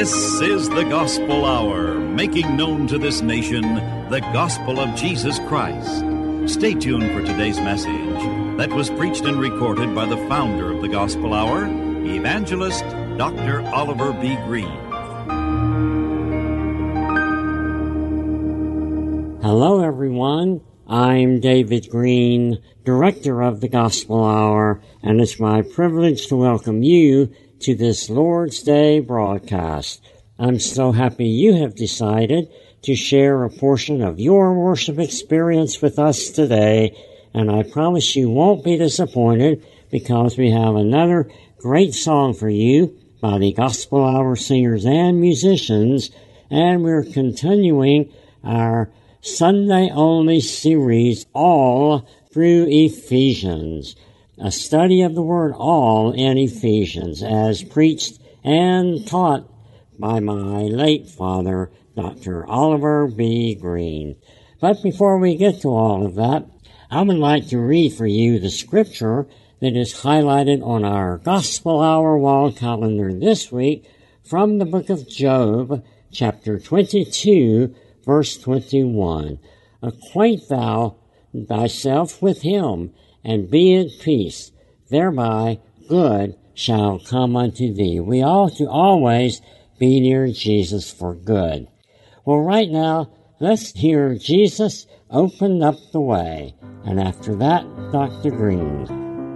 This is the Gospel Hour, making known to this nation the gospel of Jesus Christ. Stay tuned for today's message that was preached and recorded by the founder of the Gospel Hour, Evangelist Dr. Oliver B. Green. Hello, everyone. I'm David Green, Director of the Gospel Hour, and it's my privilege to welcome you to this Lord's Day broadcast. I'm so happy you have decided to share a portion of your worship experience with us today, and I promise you won't be disappointed because we have another great song for you by the Gospel Hour singers and musicians, and we're continuing our Sunday-only series all through Ephesians, a study of the word all in Ephesians as preached and taught by my late father, Dr. Oliver B. Green. But before we get to all of that, I would like to read for you the scripture that is highlighted on our Gospel Hour wall calendar this week from the book of Job, chapter 22, verse 21. Acquaint thou thyself with him, and be at peace. Thereby good shall come unto thee. We ought to always be near Jesus for good. Well, right now, let's hear Jesus open up the way. And after that, Dr. Green.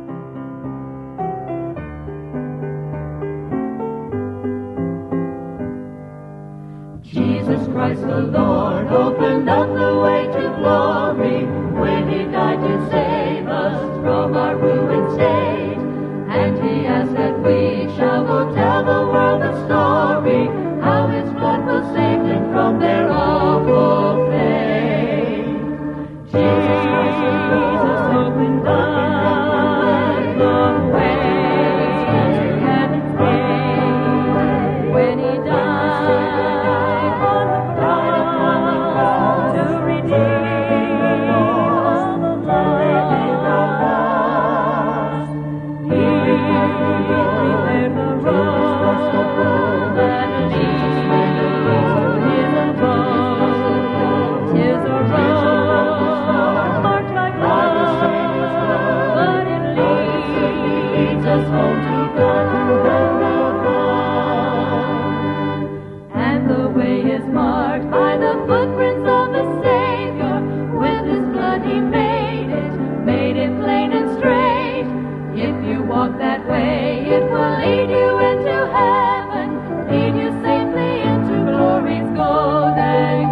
Jesus Christ the Lord opened up the way to glory when he died to save us from our ruined state. And he asked that we shall go tell the world the story, how his blood will save them from their awful fate. Jesus Christ the Lord opened up the way to heaven's gate when he died. And the way is marked by the footprints of the Savior. With his blood he made it plain and straight. If you walk that way, it will lead you into heaven, lead you safely into glory's golden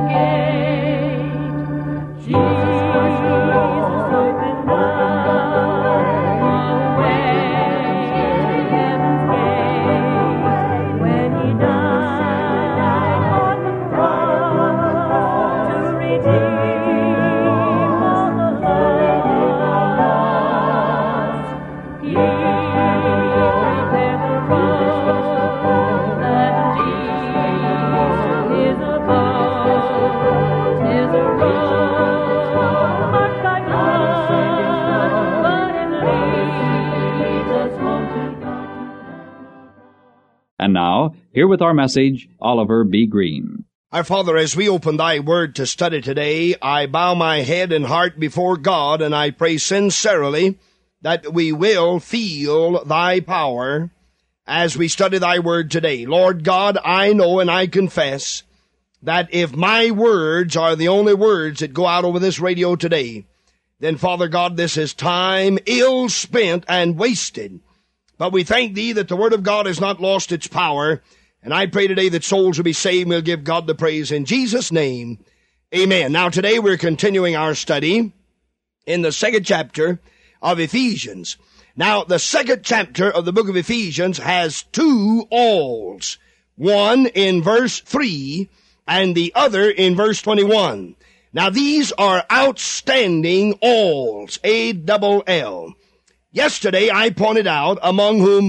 gate. Jesus Christ, Jesus opened up the way to heaven's gate when he died on the cross to redeem all the lost. He prepared the road that leads to his abode. 'Tis a road marked by blood, but it leads us home to God. And now, here with our message, Oliver B. Green. Our Father, as we open thy word to study today, I bow my head and heart before God, and I pray sincerely that we will feel thy power as we study thy word today. Lord God, I know and I confess that if my words are the only words that go out over this radio today, then, Father God, this is time ill spent and wasted. But we thank thee that the word of God has not lost its power, and I pray today that souls will be saved and we'll give God the praise in Jesus' name. Amen. Now today we're continuing our study in the second chapter of Ephesians. Now the second chapter of the book of Ephesians has two alls, one in verse 3 and the other in verse 21. Now these are outstanding alls, A-double-L. Yesterday I pointed out among whom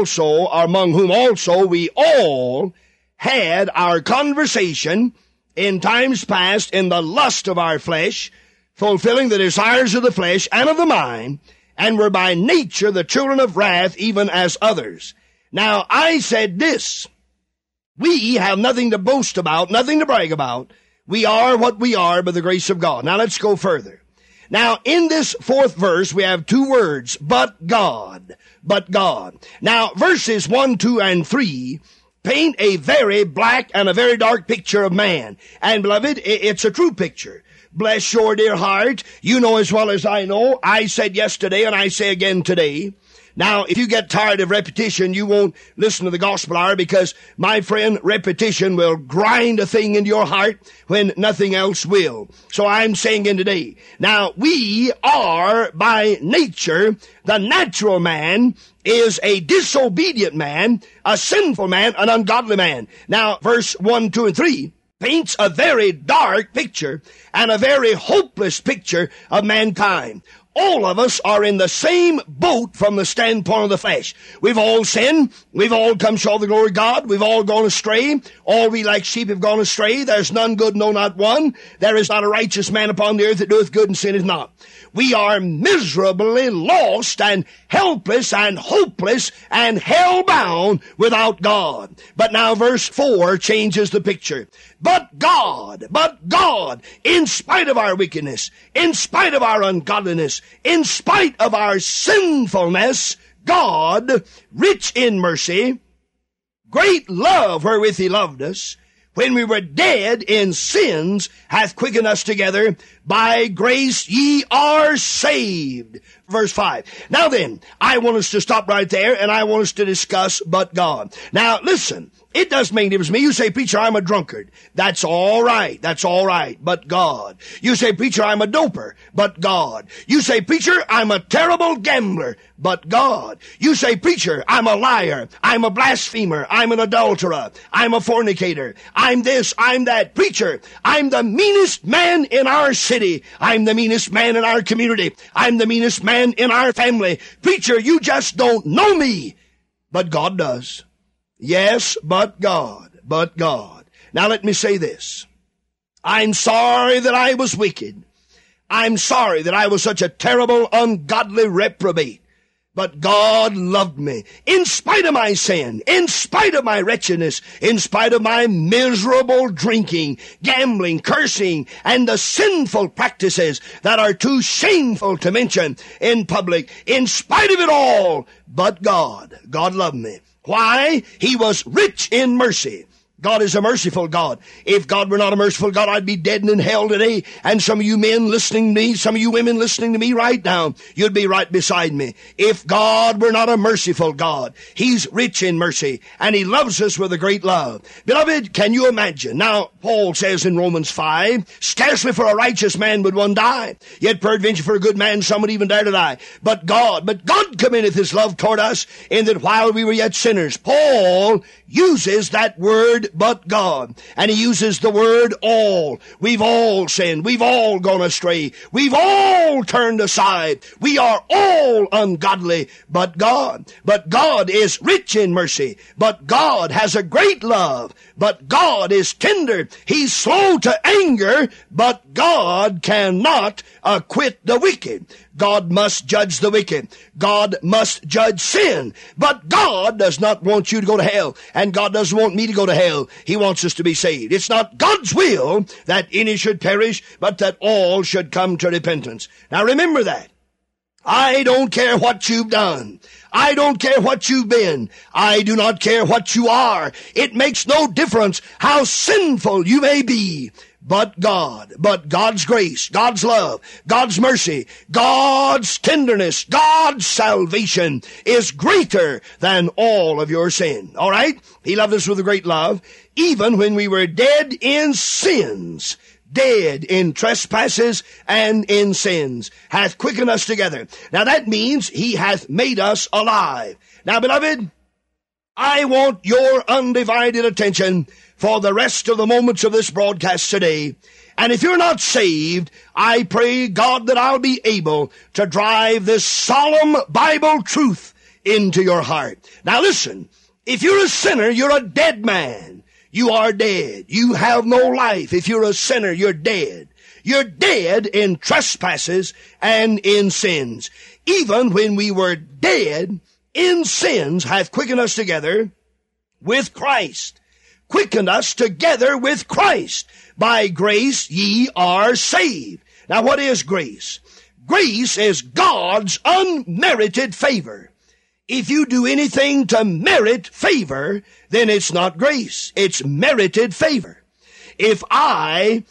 also we all had our conversation in times past in the lust of our flesh, fulfilling the desires of the flesh and of the mind, and were by nature the children of wrath, even as others. Now I said this, We have nothing to boast about, nothing to brag about. We are what we are by the grace of God. Now let's go further. Now in this fourth verse we have two words, but God. But God. Now verses 1, 2, and 3 paint a very black and a very dark picture of man. And beloved, it's a true picture. Bless your dear heart. You know as well as I know, I said yesterday and I say again today. Now, if you get tired of repetition, you won't listen to the gospel hour because, my friend, repetition will grind a thing into your heart when nothing else will. So I'm saying in today, now we are by nature, the natural man is a disobedient man, a sinful man, an ungodly man. Now, verse 1, 2, and 3 paints a very dark picture and a very hopeless picture of mankind. All of us are in the same boat from the standpoint of the flesh. We've all sinned. We've all come short of the glory of God. We've all gone astray. All we like sheep have gone astray. There's none good, no, not one. There is not a righteous man upon the earth that doeth good and sinneth not. We are miserably lost and helpless and hopeless and hell-bound without God. But now verse 4 changes the picture. But God, in spite of our wickedness, in spite of our ungodliness, in spite of our sinfulness, God, rich in mercy, great love wherewith he loved us, when we were dead in sins, hath quickened us together. By grace ye are saved. Verse 5. Now then, I want us to stop right there, and I want us to discuss but God. Now listen, it does make a difference to me. You say, preacher, I'm a drunkard. That's all right. That's all right. But God. You say, preacher, I'm a doper. But God. You say, preacher, I'm a terrible gambler. But God. You say, preacher, I'm a liar. I'm a blasphemer. I'm an adulterer. I'm a fornicator. I'm this. I'm that. Preacher, I'm the meanest man in our city. I'm the meanest man in our community. I'm the meanest man in our family. Preacher, you just don't know me. But God does. Yes, but God. But God. Now let me say this. I'm sorry that I was wicked. I'm sorry that I was such a terrible, ungodly reprobate. But God loved me. In spite of my sin, in spite of my wretchedness, in spite of my miserable drinking, gambling, cursing, and the sinful practices that are too shameful to mention in public, in spite of it all, but God loved me. Why? He was rich in mercy. God is a merciful God. If God were not a merciful God, I'd be dead and in hell today. And some of you men listening to me, some of you women listening to me right now, you'd be right beside me. If God were not a merciful God, He's rich in mercy, and He loves us with a great love. Beloved, can you imagine? Now, Paul says in Romans 5, scarcely for a righteous man would one die, yet peradventure for a good man some would even dare to die. But God commendeth His love toward us, in that while we were yet sinners. Paul uses that word, but God. And he uses the word all. We've all sinned. We've all gone astray. We've all turned aside. We are all ungodly, but God. But God is rich in mercy. But God has a great love. But God is tender. He's slow to anger, but God cannot acquit the wicked. God must judge the wicked. God must judge sin. But God does not want you to go to hell. And God doesn't want me to go to hell. He wants us to be saved. It's not God's will that any should perish, but that all should come to repentance. Now remember that. I don't care what you've done. I don't care what you've been. I do not care what you are. It makes no difference how sinful you may be. But God, but God's grace, God's love, God's mercy, God's tenderness, God's salvation is greater than all of your sin. All right? He loved us with a great love, even when we were dead in sins. Dead in trespasses and in sins, hath quickened us together. Now that means He hath made us alive. Now, beloved, I want your undivided attention for the rest of the moments of this broadcast today. And if you're not saved, I pray God that I'll be able to drive this solemn Bible truth into your heart. Now listen, if you're a sinner, you're a dead man. You are dead. You have no life. If you're a sinner, you're dead. You're dead in trespasses and in sins. Even when we were dead in sins, hath quickened us together with Christ. quickened us together with Christ. By grace ye are saved. Now what is grace? Grace is God's unmerited favor. If you do anything to merit favor, then it's not grace. It's merited favor. If I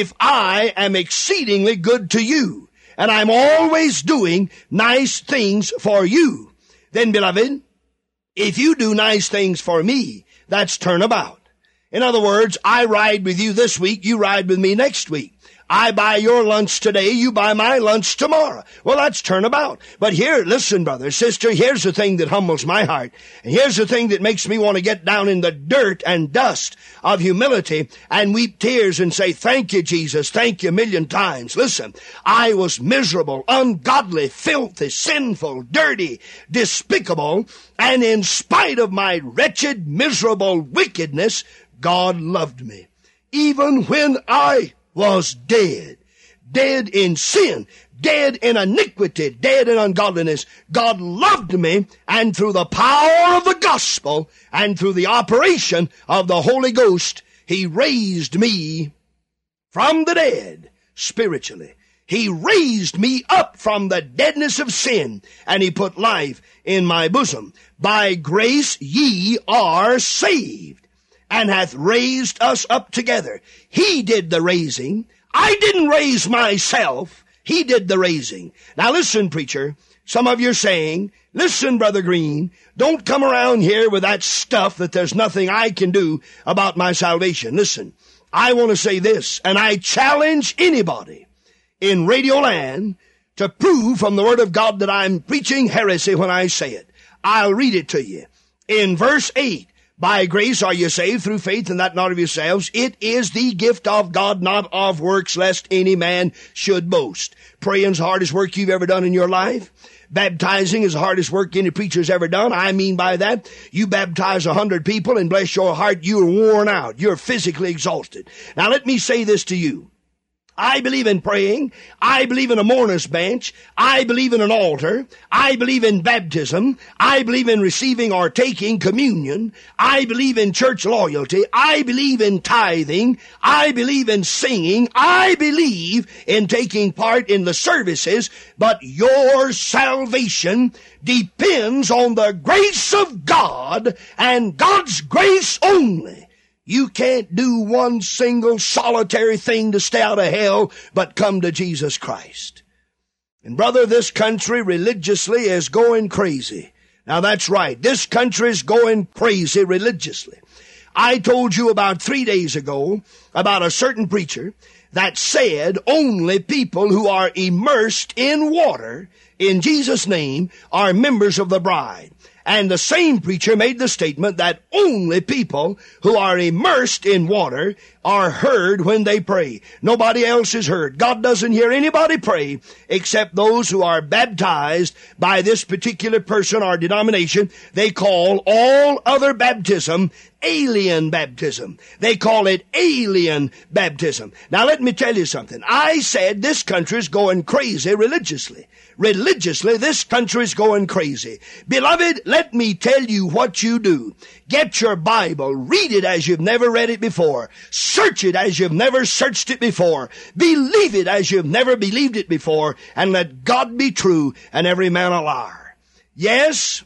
am exceedingly good to you, and I'm always doing nice things for you, then, beloved, if you do nice things for me, that's turnabout. In other words, I ride with you this week, you ride with me next week. I buy your lunch today, you buy my lunch tomorrow. Well, that's turnabout. But here, listen, brother, sister, here's the thing that humbles my heart. And here's the thing that makes me want to get down in the dirt and dust of humility and weep tears and say, thank you, Jesus, thank you a million times. Listen, I was miserable, ungodly, filthy, sinful, dirty, despicable, and in spite of my wretched, miserable wickedness, God loved me. Even when I was dead in sin, dead in iniquity, dead in ungodliness, God loved me, and through the power of the gospel and through the operation of the Holy Ghost, He raised me from the dead spiritually. He raised me up from the deadness of sin, and He put life in my bosom. By grace ye are saved, and hath raised us up together. He did the raising. I didn't raise myself. He did the raising. Now listen, preacher. Some of you are saying, listen, Brother Green, don't come around here with that stuff that there's nothing I can do about my salvation. Listen, I want to say this, and I challenge anybody in Radio Land to prove from the Word of God that I'm preaching heresy when I say it. I'll read it to you. In verse 8, by grace are you saved through faith, and that not of yourselves. It is the gift of God, not of works, lest any man should boast. Praying's the hardest work you've ever done in your life. Baptizing is the hardest work any preacher's ever done. I mean by that, you baptize 100 people, and bless your heart, you're worn out. You're physically exhausted. Now let me say this to you. I believe in praying. I believe in a mourner's bench. I believe in an altar. I believe in baptism. I believe in receiving or taking communion. I believe in church loyalty. I believe in tithing. I believe in singing. I believe in taking part in the services. But your salvation depends on the grace of God and God's grace only. You can't do one single solitary thing to stay out of hell but come to Jesus Christ. And brother, this country religiously is going crazy. Now that's right. This country is going crazy religiously. I told you about 3 days ago about a certain preacher that said only people who are immersed in water in Jesus' name are members of the bride. And the same preacher made the statement that only people who are immersed in water are heard when they pray. Nobody else is heard. God doesn't hear anybody pray except those who are baptized by this particular person or denomination. They call all other baptism alien baptism. They call it alien baptism. Now let me tell you something. I said this country is going crazy religiously. Religiously, this country is going crazy. Beloved, let me tell you what you do. Get your Bible, read it as you've never read it before. Search it as you've never searched it before. Believe it as you've never believed it before. And let God be true and every man a liar. Yes,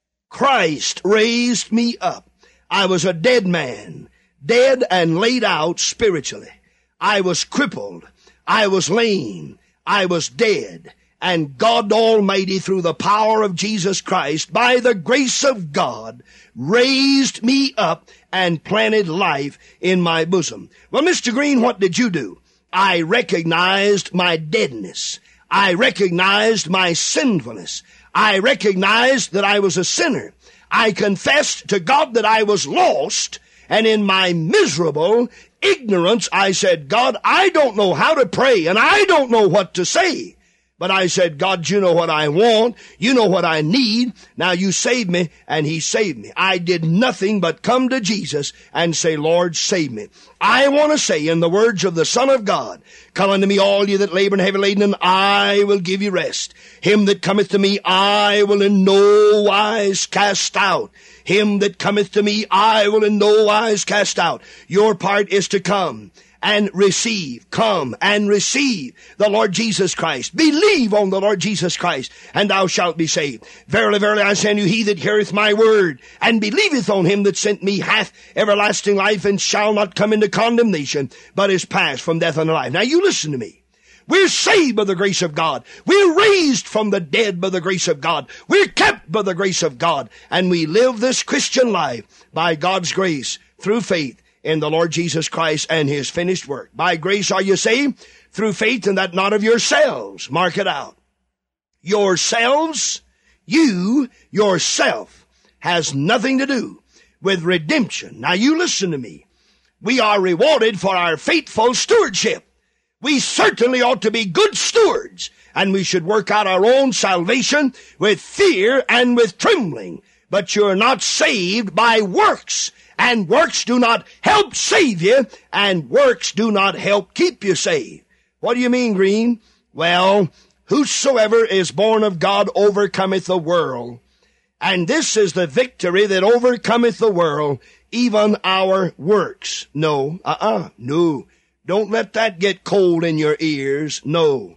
Christ raised me up. I was a dead man, dead and laid out spiritually. I was crippled. I was lame. I was dead. And God Almighty, through the power of Jesus Christ, by the grace of God, raised me up and planted life in my bosom. Well, Mr. Green, what did you do? I recognized my deadness. I recognized my sinfulness. I recognized that I was a sinner. I confessed to God that I was lost, and in my miserable ignorance, I said, God, I don't know how to pray, and I don't know what to say. But I said, God, you know what I want. You know what I need. Now you save me, and he saved me. I did nothing but come to Jesus and say, Lord, save me. I want to say in the words of the Son of God, come unto me all ye that labor and heavy laden, and I will give you rest. Him that cometh to me, I will in no wise cast out. Him that cometh to me, I will in no wise cast out. Your part is to come and receive. Come and receive the Lord Jesus Christ. Believe on the Lord Jesus Christ, and thou shalt be saved. Verily, verily, I say unto you, he that heareth my word, and believeth on him that sent me, hath everlasting life, and shall not come into condemnation, but is passed from death unto life. Now you listen to me. We're saved by the grace of God. We're raised from the dead by the grace of God. We're kept by the grace of God. And we live this Christian life by God's grace through faith in the Lord Jesus Christ and his finished work. By grace are you saved through faith, and that not of yourselves. Mark it out. Yourselves, you, yourself, has nothing to do with redemption. Now you listen to me. We are rewarded for our faithful stewardship. We certainly ought to be good stewards, and we should work out our own salvation with fear and with trembling. But you're not saved by works, and works do not help save you, and works do not help keep you saved. What do you mean, Green? Well, whosoever is born of God overcometh the world. And this is the victory that overcometh the world, even our works. No. Don't let that get cold in your ears. No.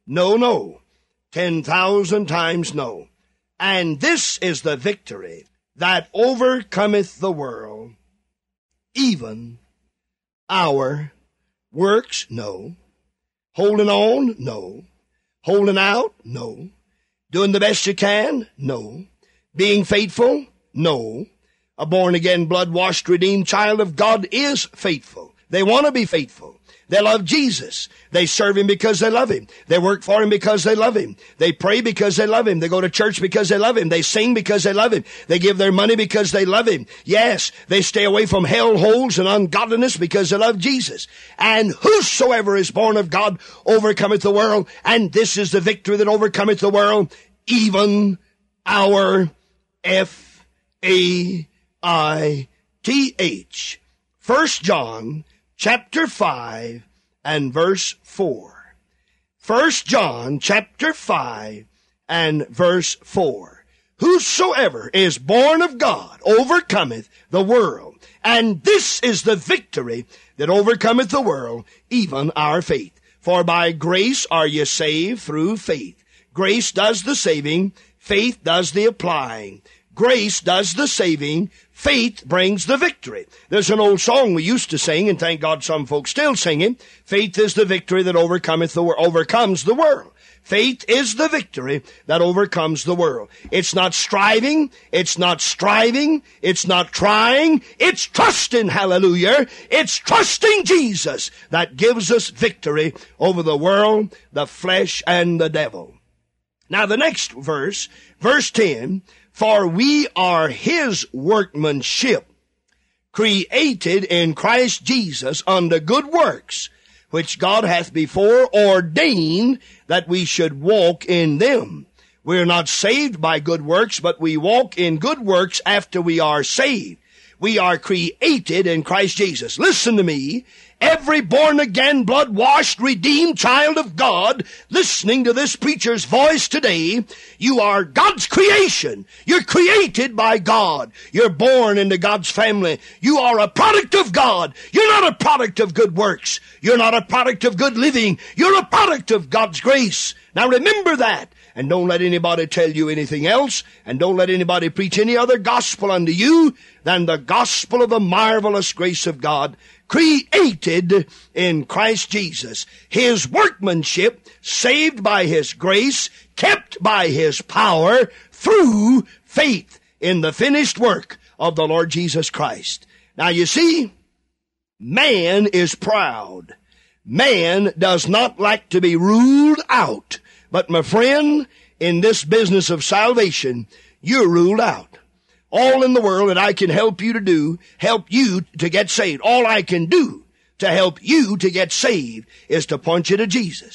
10,000 times no. And this is the victory that overcometh the world, even our works. No. Holding on? No. Holding out? No. Doing the best you can? No. Being faithful? No. A born-again, blood-washed, redeemed child of God is faithful. They want to be faithful. They love Jesus. They serve him because they love him. They work for him because they love him. They pray because they love him. They go to church because they love him. They sing because they love him. They give their money because they love him. Yes, they stay away from hell holes and ungodliness because they love Jesus. And whosoever is born of God overcometh the world. And this is the victory that overcometh the world, even our Faith. 1 John chapter 5 and verse 4. 1 John chapter 5 and verse 4. Whosoever is born of God overcometh the world. And this is the victory that overcometh the world, even our faith. For by grace are ye saved through faith. Grace does the saving, faith does the applying. Grace does the saving, faith brings the victory. There's an old song we used to sing, and thank God some folks still sing it. Faith is the victory that overcomes the world. Faith is the victory that overcomes the world. It's not striving, it's not striving, it's not trying, it's trusting, hallelujah. It's trusting Jesus that gives us victory over the world, the flesh, and the devil. Now the next verse, verse 10, for we are his workmanship, created in Christ Jesus unto good works, which God hath before ordained that we should walk in them. We are not saved by good works, but we walk in good works after we are saved. We are created in Christ Jesus. Listen to me. Every born-again, blood-washed, redeemed child of God listening to this preacher's voice today, you are God's creation. You're created by God. You're born into God's family. You are a product of God. You're not a product of good works. You're not a product of good living. You're a product of God's grace. Now remember that. And don't let anybody tell you anything else, and don't let anybody preach any other gospel unto you than the gospel of the marvelous grace of God, created in Christ Jesus, his workmanship, saved by his grace, kept by his power, through faith in the finished work of the Lord Jesus Christ. Now you see, man is proud. Man does not like to be ruled out. But my friend, in this business of salvation, you're ruled out. All in the world that I can help you to do, help you to get saved. All I can do to help you to get saved is to point you to Jesus.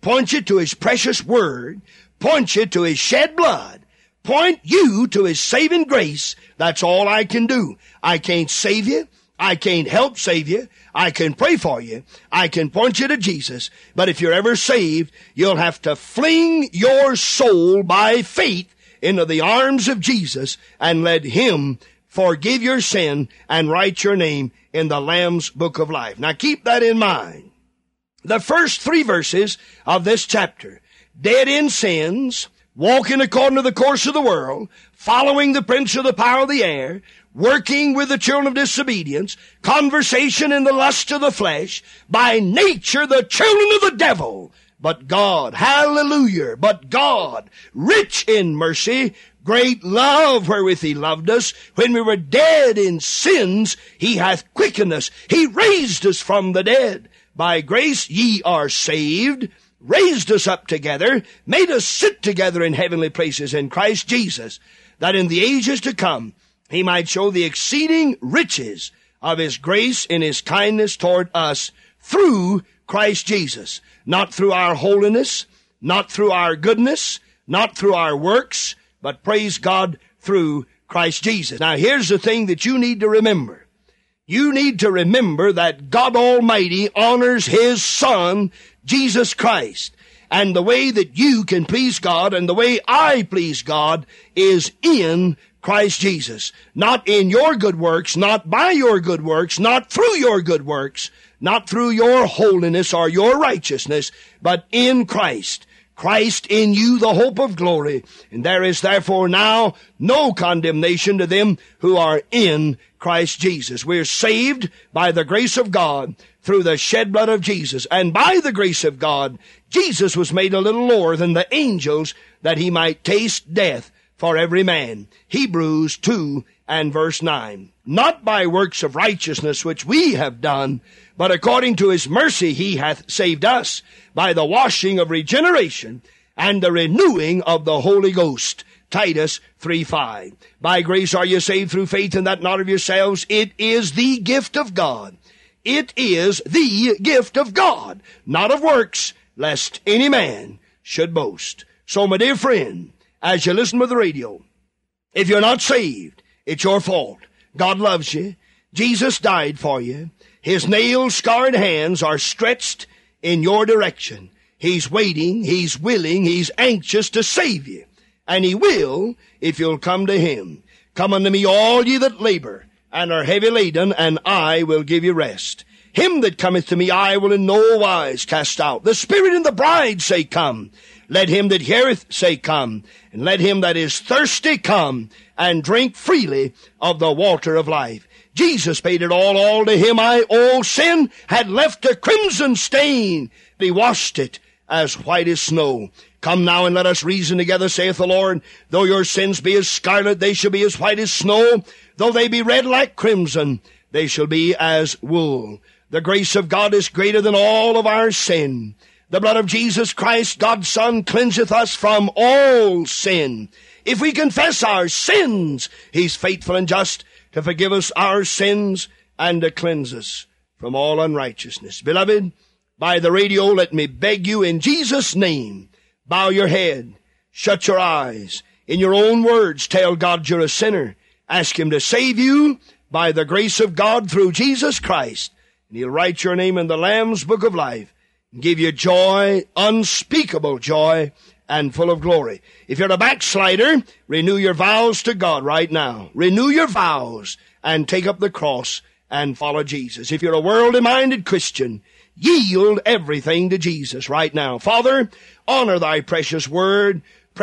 point you to His precious Word, point you to His shed blood, point you to His saving grace. That's all I can do. I can't save you. I can't help save you. I can pray for you. I can point you to Jesus. But if you're ever saved, you'll have to fling your soul by faith into the arms of Jesus and let Him forgive your sin and write your name in the Lamb's Book of Life. Now keep that in mind. The first 3 verses of this chapter, dead in sins, walking according to the course of the world, following the prince of the power of the air, working with the children of disobedience, conversation in the lust of the flesh, by nature the children of the devil. But God, hallelujah, but God, rich in mercy, great love wherewith He loved us, when we were dead in sins, He hath quickened us. He raised us from the dead. By grace ye are saved, raised us up together, made us sit together in heavenly places in Christ Jesus, that in the ages to come He might show the exceeding riches of His grace in His kindness toward us through Christ Jesus. Not through our holiness, not through our goodness, not through our works, but praise God through Christ Jesus. Now here's the thing that you need to remember. You need to remember that God Almighty honors His Son, Jesus Christ. And the way that you can please God and the way I please God is in Christ Jesus. Not in your good works, not by your good works, not through your good works, not through your holiness or your righteousness, but in Christ. Christ in you, the hope of glory. And there is therefore now no condemnation to them who are in Christ Jesus. We're saved by the grace of God through the shed blood of Jesus. And by the grace of God, Jesus was made a little lower than the angels that He might taste death for every man. Hebrews 2 and verse 9. Not by works of righteousness which we have done, but according to His mercy He hath saved us by the washing of regeneration and the renewing of the Holy Ghost. Titus 3:5. By grace are you saved through faith, and that not of yourselves. It is the gift of God. It is the gift of God, not of works, lest any man should boast. So, my dear friend, as you listen to the radio, if you're not saved, it's your fault. God loves you. Jesus died for you. His nail-scarred hands are stretched in your direction. He's waiting, He's willing, He's anxious to save you. And He will if you'll come to Him. Come unto me, all ye that labor and are heavy laden, and I will give you rest. Him that cometh to me I will in no wise cast out. The Spirit and the bride say, come. Let him that heareth say, come. And let him that is thirsty come, and drink freely of the water of life. Jesus paid it all to Him I owe. Sin had left a crimson stain. He washed it as white as snow. Come now and let us reason together, saith the Lord. Though your sins be as scarlet, they shall be as white as snow. Though they be red like crimson, they shall be as wool. The grace of God is greater than all of our sin. The blood of Jesus Christ, God's Son, cleanseth us from all sin. If we confess our sins, He's faithful and just to forgive us our sins and to cleanse us from all unrighteousness. Beloved, by the radio, let me beg you in Jesus' name, bow your head, shut your eyes. In your own words, tell God you're a sinner. Ask Him to save you by the grace of God through Jesus Christ. And He'll write your name in the Lamb's Book of Life and give you joy, unspeakable joy, and full of glory. If you're a backslider, renew your vows to God right now. Renew your vows and take up the cross and follow Jesus. If you're a worldly-minded Christian, yield everything to Jesus right now. Father, honor Thy precious word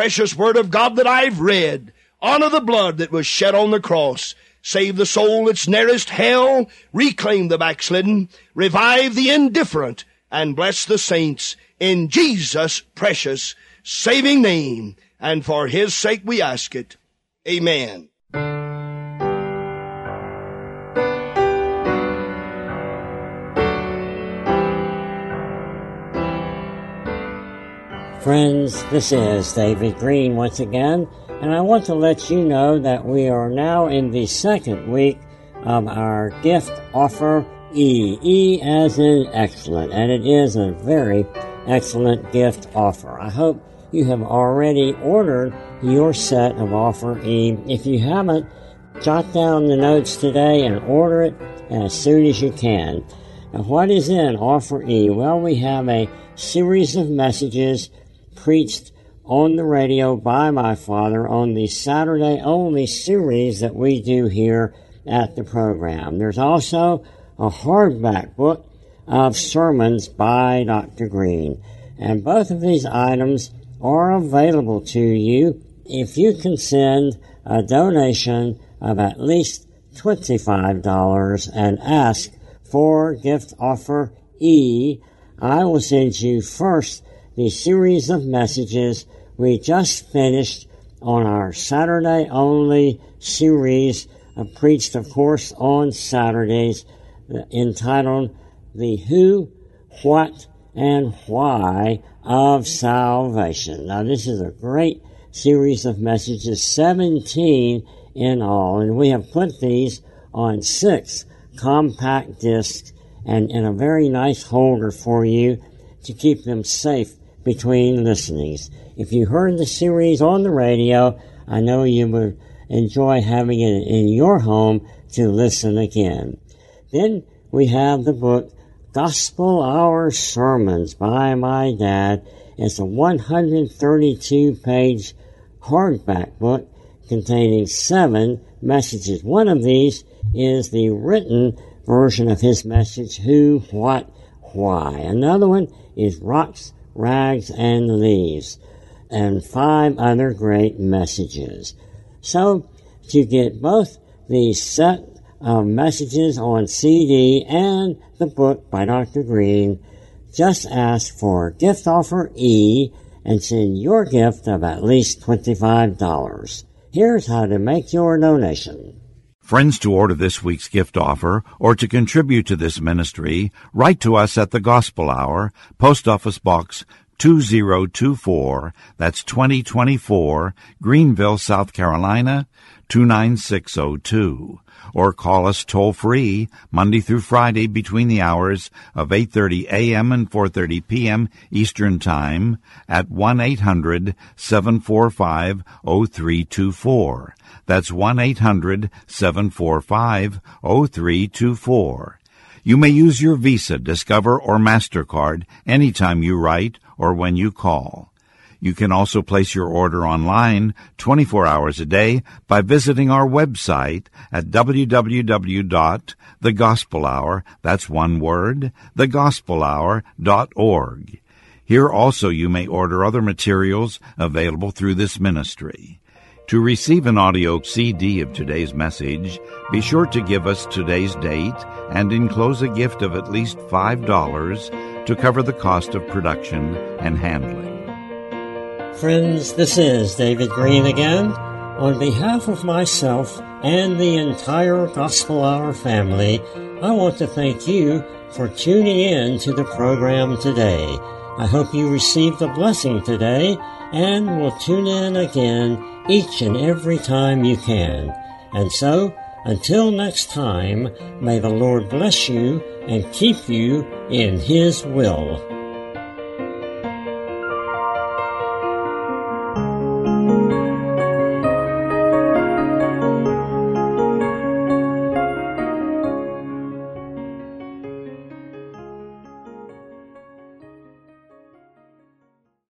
of God that I've read. Honor the blood that was shed on the cross. Save the soul that's nearest hell. Reclaim the backslidden. Revive the indifferent. And bless the saints in Jesus' precious saving name. And for His sake we ask it. Amen. Friends, this is David Green once again, and I want to let you know that we are now in the second week of our gift offer E as in excellent, and it is a very excellent gift offer. I hope you have already ordered your set of Offer E. If you haven't, jot down the notes today and order it as soon as you can. Now, what is in Offer E? Well, we have a series of messages preached on the radio by my father on the Saturday-only series that we do here at the program. There's also a hardback book of sermons by Dr. Green. And both of these items are available to you if you can send a donation of at least $25 and ask for Gift Offer E. I will send you first the series of messages we just finished on our Saturday-only series, preached, of course, on Saturdays, entitled The Who, What, and Why of Salvation. Now, this is a great series of messages, 17 in all, and we have put these on 6 compact discs and in a very nice holder for you to keep them safe between listenings. If you heard the series on the radio, I know you would enjoy having it in your home to listen again. Then we have the book Gospel Hour Sermons by my dad. It's a 132-page hardback book containing 7 messages. One of these is the written version of his message, Who, What, Why. Another one is Rocks, Rags, and Leaves, and 5 other great messages. So, to get both the set of messages on CD and the book by Dr. Green, just ask for Gift Offer E and send your gift of at least $25. Here's how to make your donation. Friends, to order this week's gift offer or to contribute to this ministry, write to us at the Gospel Hour, Post Office Box 2024, that's 2024, Greenville, South Carolina, 29602. Or call us toll-free Monday through Friday between the hours of 8:30 a.m. and 4:30 p.m. Eastern Time at 1-800-745-0324. That's 1-800-745-0324. You may use your Visa, Discover, or MasterCard anytime you write or when you call. You can also place your order online 24 hours a day by visiting our website at www.thegospelhour, that's one word, thegospelhour.org. Here also you may order other materials available through this ministry. To receive an audio CD of today's message, be sure to give us today's date and enclose a gift of at least $5 to cover the cost of production and handling. Friends, this is David Green again. On behalf of myself and the entire Gospel Hour family, I want to thank you for tuning in to the program today. I hope you received a blessing today and will tune in again each and every time you can. And so, until next time, may the Lord bless you and keep you in His will.